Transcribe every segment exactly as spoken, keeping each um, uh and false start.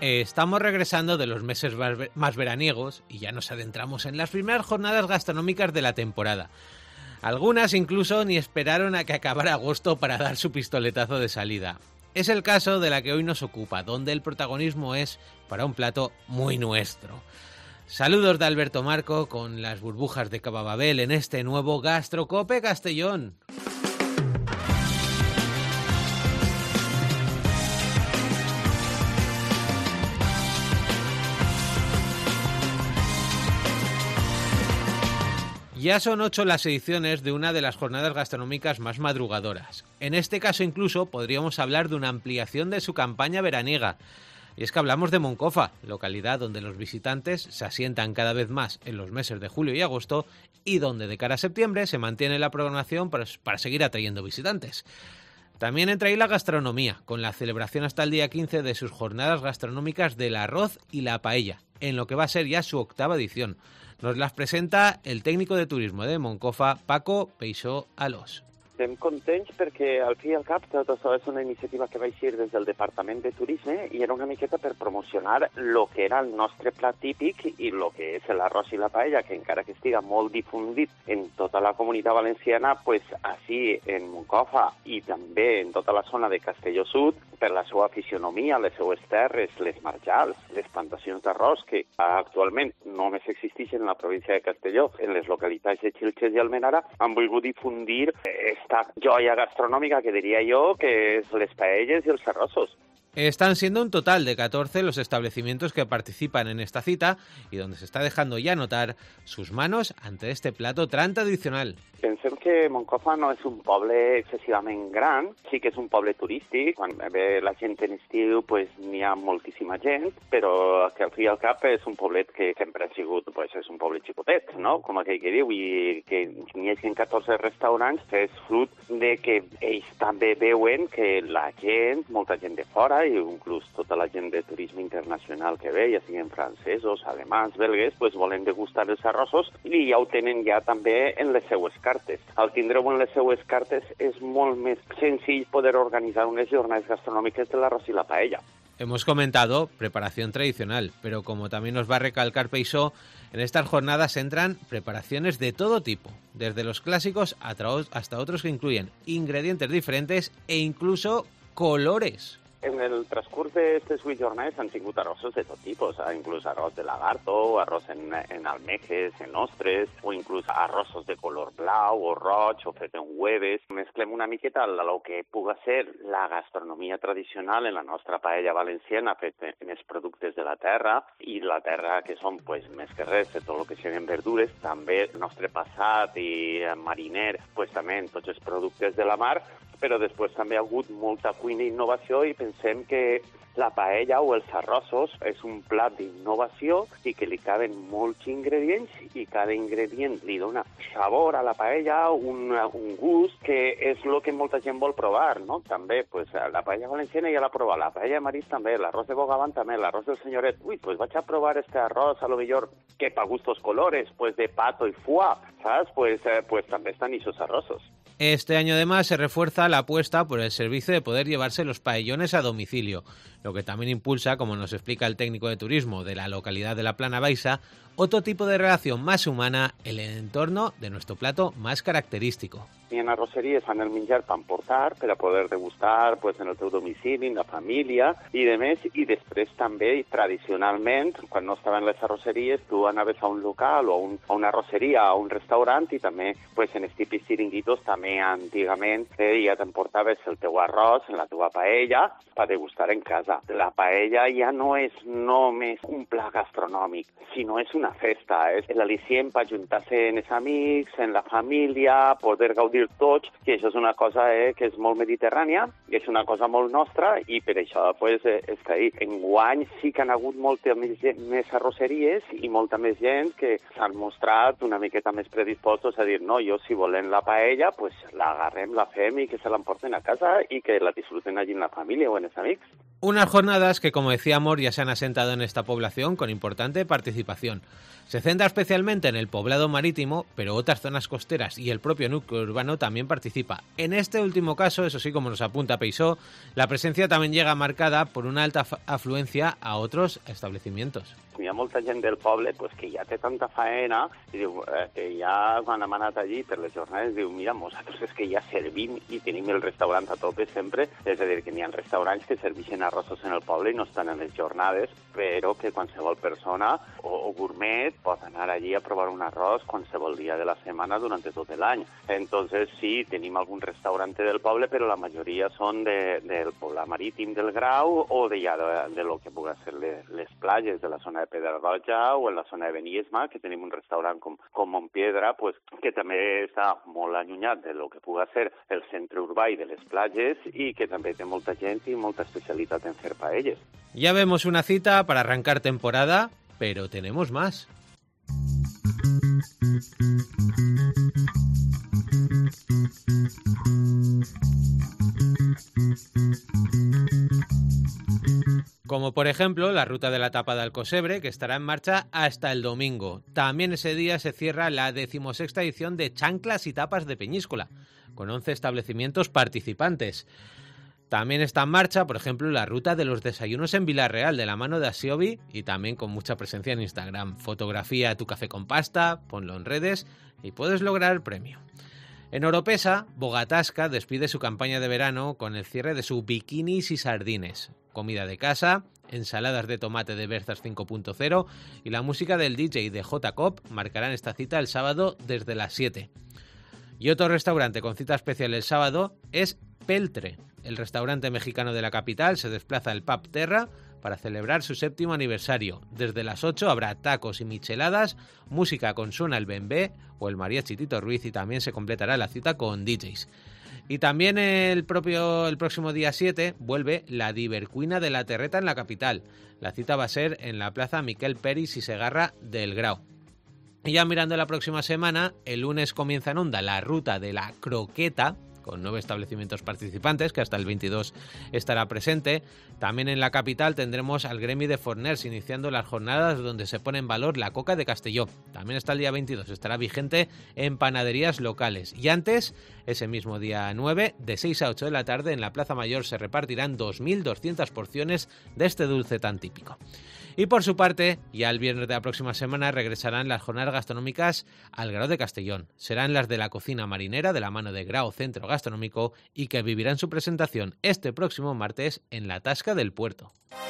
Estamos regresando de los meses más veraniegos y ya nos adentramos en las primeras jornadas gastronómicas de la temporada. Algunas incluso ni esperaron a que acabara agosto para dar su pistoletazo de salida. Es el caso de la que hoy nos ocupa, donde el protagonismo es para un plato muy nuestro. Saludos de Alberto Marco con las burbujas de Cava Babel en este nuevo Gastrocope Castellón. Ya son ocho las ediciones de una de las jornadas gastronómicas más madrugadoras. En este caso incluso podríamos hablar de una ampliación de su campaña veraniega. Y es que hablamos de Moncofa, localidad donde los visitantes se asientan cada vez más en los meses de julio y agosto y donde de cara a septiembre se mantiene la programación para, para seguir atrayendo visitantes. También entra ahí la gastronomía, con la celebración hasta el día quince de sus jornadas gastronómicas del arroz y la paella, en lo que va a ser ya su octava edición. Nos las presenta el técnico de turismo de Moncofa, Paco Peixó Alós. Estem contents perquè, al fi i al cap, tot això és una iniciativa que va eixir des del Departament de Turisme i era una miqueta per promocionar el que era el nostre plat típic i el que és l'arròs i la paella, que encara que estiga molt difundit en tota la comunitat valenciana, pues, així en Moncofa i també en tota la zona de Castelló Sud, per la seva fisionomia, les seues terres, les marjals, les plantacions d'arròs, que actualment només existeixen en la província de Castelló, en les localitats de Xilxes i Almenara, han volgut difundir esta joya gastronómica que diría yo que es les paelles y los arrosos. Están siendo un total de catorce los establecimientos que participan en esta cita y donde se está dejando ya notar sus manos ante este plato tan tradicional. Pensem que Moncofa no és un poble excessivament gran, sí que és un poble turístic, quan ve la gent en estiu pues, n'hi ha moltíssima gent, però que al fi i al cap és un poblet que sempre ha sigut, pues, és un poble xicotet, no? Com aquell que diu, i que n'hi hagi catorze restaurants és fruit de que ells també veuen que la gent, molta gent de fora, i inclús tota la gent de turisme internacional que ve, ja siguin francesos, alemans, belgues, pues volen degustar els arrossos i ja ho tenen ja també en les seues cartes. Al tindreu en les seues cartes és molt més senzill poder organitzar unes jornades gastronòmiques de l'arròs i la paella. Hemos comentado preparación tradicional, pero como también nos va a recalcar Peixó, en estas jornadas entran preparaciones de todo tipo, desde los clásicos hasta otros que incluyen ingredientes diferentes e incluso colores. En el transcurs d'aquestes vuit jornades han tingut arrossos de tot tipus, eh? Inclús arròs de lagarto, arròs en, en almejes, en ostres, o inclús arrossos de color blau o roig o fet en hueves. Mesclem una miqueta el que puga ser la gastronomia tradicional en la nostra paella valenciana fet en els productes de la terra, i la terra que són pues, més que res de tot el que siguin verdures, també el nostre passat i mariner, pues, també en tots els productes de la mar, però després també ha hagut molta cuina i innovació i pensem que la paella o els arrossos és un plat d'innovació i que li caben molts ingredients i cada ingredient li dona sabor a la paella, un, un gust que és el que molta gent vol provar, no? També, pues, la paella valenciana ja l'ha provat, la paella de marisc també, l'arròs de bogavant també, l'arròs del senyoret. Ui, pues vaig a provar este arròs, a lo millor que pa gustos colores, pues de pato y foie, ¿sabes? Pues, eh, pues també estan esos arrosos. Este año además se refuerza la apuesta por el servicio de poder llevarse los paellones a domicilio, lo que también impulsa, como nos explica el técnico de turismo de la localidad de la Plana Baixa, otro tipo de relación más humana en el entorno de nuestro plato más característico. I en arrosseries fan el menjar per emportar, per a poder degustar pues, en el teu domicili, en la família i de més. I després també, tradicionalment, quan no estaven les arrosseries, tu anaves a un local o a, un, a una arrosseria, a un restaurant i també pues, en els típics xiringuitos també antigament eh, ja t'emportaves el teu arròs en la teva paella per degustar en casa. La paella ja no és només un plat gastronòmic, sinó és una festa, és l'al·licient per ajuntar-se en els amics, en la família, poder gaudir tots, que això és una cosa eh, que és molt mediterrània, que és una cosa molt nostra i per això pues, eh, està ahí. Enguany sí que han hagut moltes més, més arrosseries i molta més gent que s'han mostrat una miqueta més predispostos a dir no, jo si volen la paella, pues la agarrem, la fem i que se l'emporten a casa i que la disfruten allí en la família o en els amics. Unas jornadas que, como decíamos, ya se han asentado en esta población con importante participación. Se centra especialmente en el poblado marítimo, pero otras zonas costeras y el propio núcleo urbano también participa. En este último caso, eso sí, como nos apunta Peisó, la presencia también llega marcada por una alta afluencia a otros establecimientos. Hi ha molta gent del poble pues, que ja té tanta faena i diu, eh, que ja quan hem anat allí per les jornades diu, mira, nosaltres és que ja servim i tenim el restaurant a tope sempre, és a dir, que n'hi ha restaurants que serveixen arrossos en el poble i no estan en les jornades, però que qualsevol persona o, o gourmet pot anar allí a provar un arròs qualsevol dia de la setmana durant tot l'any. Entonces, sí, tenim algun restaurant del poble, però la majoria són de, del poble marítim del Grau o de, ja, de, de lo que pugui ser les, les platges de la zona de Pedralbija o en la zona de Beniesma, que tenim un restaurant com, com Montpiedra, pues, que també està molt allunyat de lo que pugui ser el centre urbà i de les platges i que també té molta gent i molta especialitat en fer paelles. Ya vemos una cita para arrancar temporada, pero tenemos más. Como por ejemplo la ruta de la tapa de Alcosebre, que estará en marcha hasta el domingo. También ese día se cierra la decimosexta edición de Chanclas y Tapas de Peñíscola, con once establecimientos participantes. También está en marcha, por ejemplo, la ruta de los desayunos en Villarreal, de la mano de Asiobi, y también con mucha presencia en Instagram. Fotografía tu café con pasta, ponlo en redes y puedes lograr el premio. En Oropesa, Bogatasca despide su campaña de verano con el cierre de su bikinis y sardines. Comida de casa, ensaladas de tomate de Berzas cinco punto cero y la música del D J de J-Cop marcarán esta cita el sábado desde las siete. Y otro restaurante con cita especial el sábado es Peltre. El restaurante mexicano de la capital se desplaza al Pub Terra para celebrar su séptimo aniversario. Desde las ocho habrá tacos y micheladas, música con Suena el Bembé o el mariachi Tito Ruiz y también se completará la cita con D Js. Y también el propio el próximo día siete vuelve la Divercuina de la Terreta en la capital. La cita va a ser en la plaza Miquel Peris y Segarra del Grau. Y ya mirando la próxima semana, el lunes comienza en Onda la ruta de la croqueta, con nueve establecimientos participantes, que hasta el veintidós estará presente. También en la capital tendremos al Gremi de Forners iniciando las jornadas donde se pone en valor la coca de Castelló. También hasta el día veintidós estará vigente en panaderías locales. Y antes, ese mismo día nueve, de seis a ocho de la tarde, en la Plaza Mayor se repartirán dos mil doscientas porciones de este dulce tan típico. Y por su parte, ya el viernes de la próxima semana regresarán las jornadas gastronómicas al Grau de Castellón. Serán las de la cocina marinera de la mano de Grau Centro Gastronómico y que vivirán su presentación este próximo martes en la Tasca del Puerto.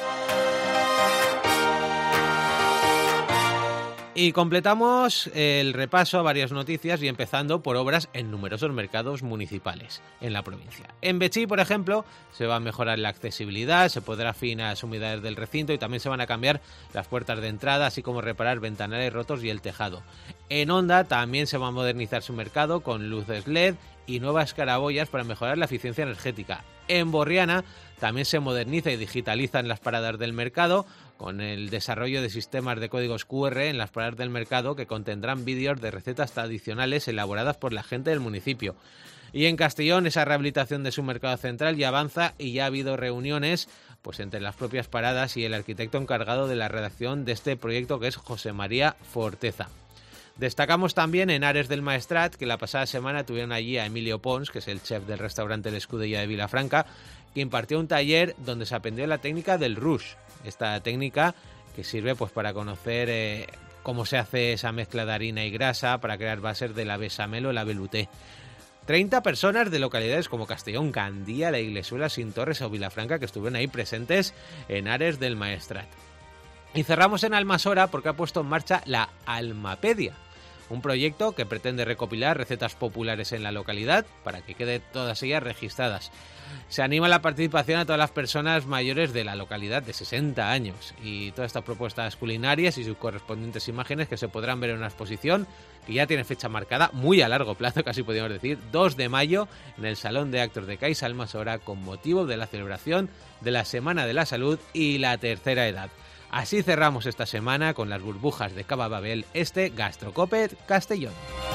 Y completamos el repaso a varias noticias y empezando por obras en numerosos mercados municipales en la provincia. En Betxí, por ejemplo, se va a mejorar la accesibilidad, se podrá afinar las humedades del recinto y también se van a cambiar las puertas de entrada, así como reparar ventanales rotos y el tejado. En Onda también se va a modernizar su mercado con luces L E D y nuevas claraboyas para mejorar la eficiencia energética. En Borriana también se moderniza y digitalizan las paradas del mercado con el desarrollo de sistemas de códigos Q R en las paradas del mercado que contendrán vídeos de recetas tradicionales elaboradas por la gente del municipio. Y en Castellón esa rehabilitación de su mercado central ya avanza y ya ha habido reuniones pues entre las propias paradas y el arquitecto encargado de la redacción de este proyecto, que es José María Forteza. Destacamos también en Ares del Maestrat, que la pasada semana tuvieron allí a Emilio Pons, que es el chef del restaurante El Escudella de Vilafranca, que impartió un taller donde se aprendió la técnica del rush. Esta técnica que sirve pues para conocer eh, cómo se hace esa mezcla de harina y grasa para crear bases de la bechamel o la velouté. treinta personas de localidades como Castellón, Gandía, La Iglesuela, Sintorres o Vilafranca que estuvieron ahí presentes en Ares del Maestrat. Y cerramos en Almasora porque ha puesto en marcha la Almapedia, un proyecto que pretende recopilar recetas populares en la localidad para que queden todas ellas registradas. Se anima la participación a todas las personas mayores de la localidad de sesenta años y todas estas propuestas culinarias y sus correspondientes imágenes que se podrán ver en una exposición que ya tiene fecha marcada muy a largo plazo, casi podríamos decir, dos de mayo en el Salón de Actos de Cais Almasora con motivo de la celebración de la Semana de la Salud y la Tercera Edad. Así cerramos esta semana con las burbujas de Cava Babel, este Gastrocopet Castellón.